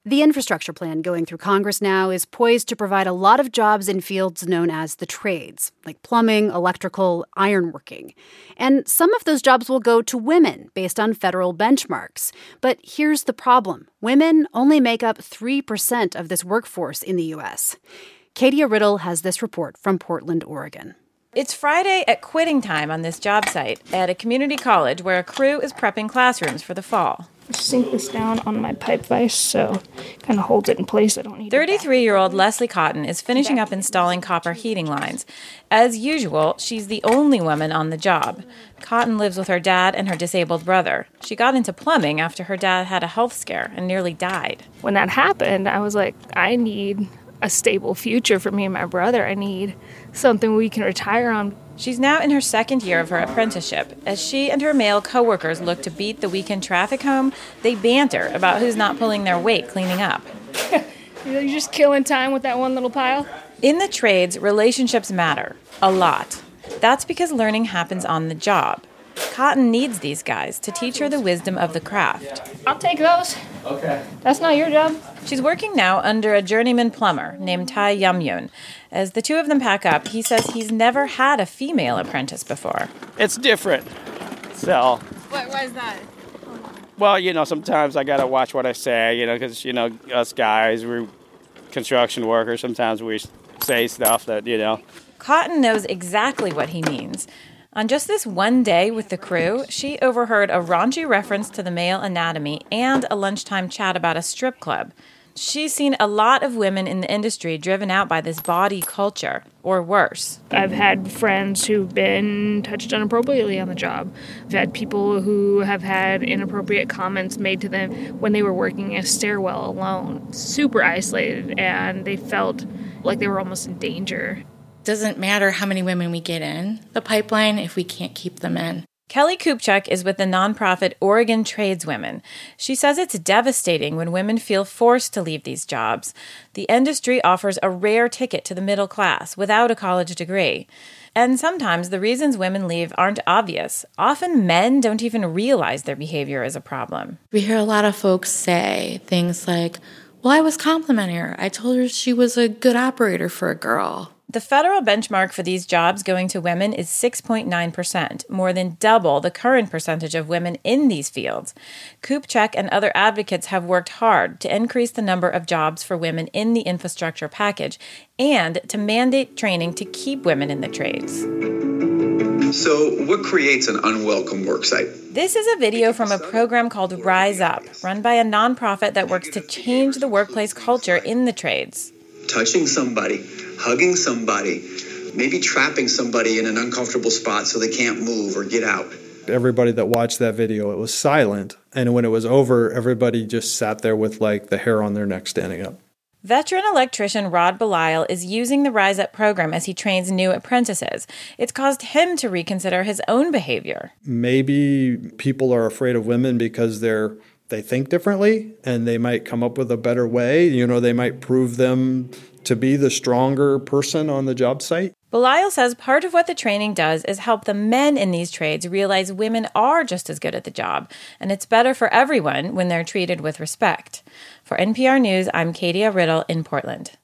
The infrastructure plan going through Congress now is poised to provide a lot of jobs in fields known as the trades, like plumbing, electrical, ironworking. And some of those jobs will go to women based on federal benchmarks. But here's the problem. Women only make up 3% of this workforce in the U.S. Katia Riddle has this report from Portland, Oregon. It's Friday at quitting time on this job site at a community college where a crew is prepping classrooms for the fall. Sink this down on my pipe vise so it kind of holds it in place. I don't need 33-year-old Leslie Cotton is finishing up installing copper heating lines. As usual, she's the only woman on the job. Cotton lives with her dad and her disabled brother. She got into plumbing after her dad had a health scare and nearly died. When that happened, I was like, I need a stable future for me and my brother. I need something we can retire on. She's now in her second year of her apprenticeship. As she and her male coworkers look to beat the weekend traffic home, they banter about who's not pulling their weight cleaning up. You're just killing time with that one little pile? In the trades, relationships matter. A lot. That's because learning happens on the job. Cotton needs these guys to teach her the wisdom of the craft. I'll take those. Okay. That's not your job. She's working now under a journeyman plumber named Tai Yumyun. As the two of them pack up, he says he's never had a female apprentice before. It's different. So. Why is that? Well, sometimes I got to watch what I say, because, us guys, we're construction workers. Sometimes we say stuff that, Cotton knows exactly what he means. On just this one day with the crew, she overheard a raunchy reference to the male anatomy and a lunchtime chat about a strip club. She's seen a lot of women in the industry driven out by this body culture, or worse. I've had friends who've been touched inappropriately on the job. I've had people who have had inappropriate comments made to them when they were working a stairwell alone, super isolated, and they felt like they were almost in danger. Doesn't matter how many women we get in the pipeline if we can't keep them in. Kelly Kupchak is with the nonprofit Oregon Tradeswomen. She says it's devastating when women feel forced to leave these jobs. The industry offers a rare ticket to the middle class without a college degree. And sometimes the reasons women leave aren't obvious. Often men don't even realize their behavior is a problem. We hear a lot of folks say things like, well, I was complimenting her. I told her she was a good operator for a girl. The federal benchmark for these jobs going to women is 6.9%, more than double the current percentage of women in these fields. Kupchak and other advocates have worked hard to increase the number of jobs for women in the infrastructure package and to mandate training to keep women in the trades. So what creates an unwelcome worksite? This is a video from a program called Rise Up, run by a nonprofit that works to change the workplace culture in the trades. Touching somebody, hugging somebody, maybe trapping somebody in an uncomfortable spot so they can't move or get out. Everybody that watched that video, it was silent. And when it was over, everybody just sat there with the hair on their neck standing up. Veteran electrician Rod Belisle is using the Rise Up program as he trains new apprentices. It's caused him to reconsider his own behavior. Maybe people are afraid of women because they think differently and they might come up with a better way. They might prove them to be the stronger person on the job site. Belisle says part of what the training does is help the men in these trades realize women are just as good at the job, and it's better for everyone when they're treated with respect. For NPR News, I'm Katia Riddle in Portland.